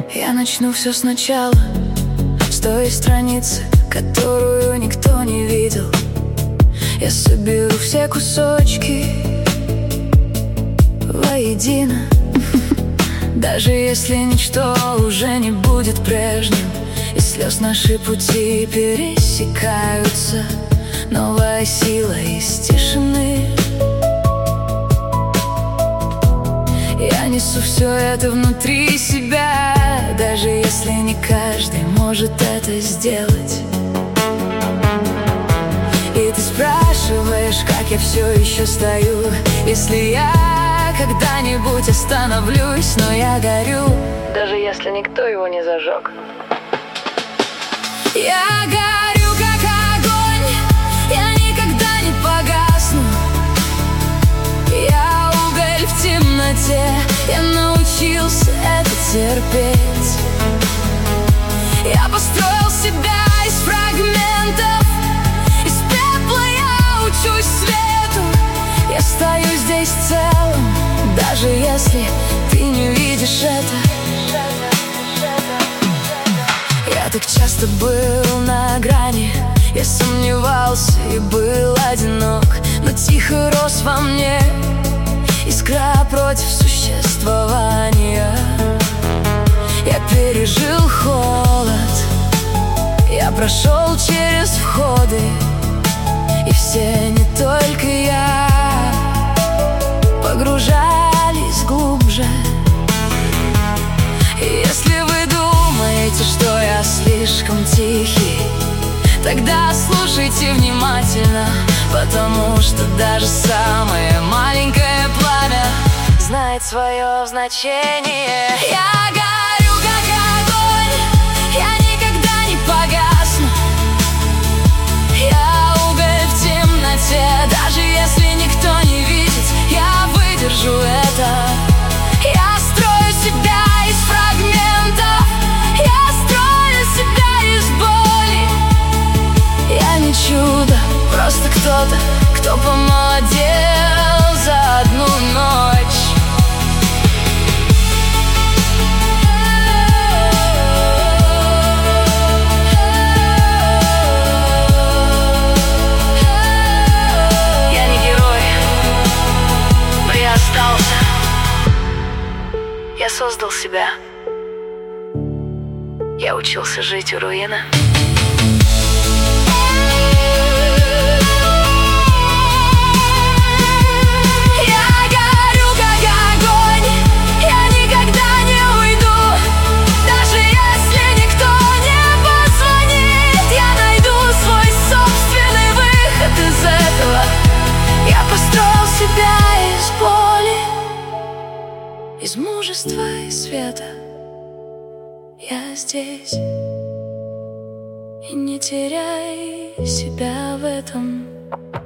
Я начну все сначала, с той страницы, которую никто не видел. Я соберу все кусочки воедино. Даже если ничто уже не будет прежним, и слез наши пути пересекаются, новая сила из тишины. Я несу все это внутри себя, даже если не каждый может это сделать. И ты спрашиваешь, как я все еще стою, если я когда-нибудь остановлюсь. Но я горю, даже если никто его не зажег. Я горю, как огонь, я никогда не погасну. Я уголь в темноте, я научился это терпеть. Я построил себя из фрагментов, из пепла я учусь свету. Я стою здесь целым, даже если ты не видишь это. Я так часто был на грани, я сомневался и был одинок, но тихо рос во мне искра против существования. Я пережил холод, я прошел через входы, и все, не только я, погружались глубже. И если вы думаете, что я слишком тихий, тогда слушайте внимательно, потому что даже самое маленькое пламя знает свое значение. Я горю, как огонь, я никогда не погасну. Я уголь в темноте, даже если никто не видит, я выдержу это. Я строю себя из фрагментов, я строю себя из боли. Я не чудо, просто кто-то, кто помолодел за одну ночь. Я не герой, но я остался. Я создал себя. Я учился жить у руины. Из мужества и света я здесь, и не теряй себя в этом.